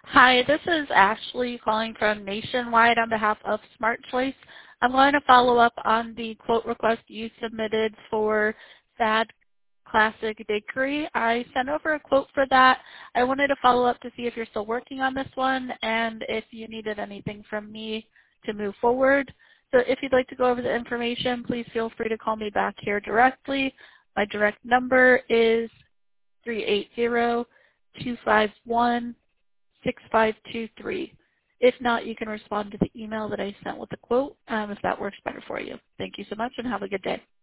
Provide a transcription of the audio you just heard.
Hi, this is Ashley calling from Nationwide on behalf of Smart Choice. I'm going to follow up on the quote request you submitted for SAD Classic Bakery. I sent over a quote for that. I wanted to follow up to see if you're still working on this one and if you needed anything from me to move forward. So if you'd like to go over the information, please feel free to call me back here directly. My direct number is 380-251-6523. If not, you can respond to the email that I sent with the quote if that works better for you. Thank you so much and have a good day.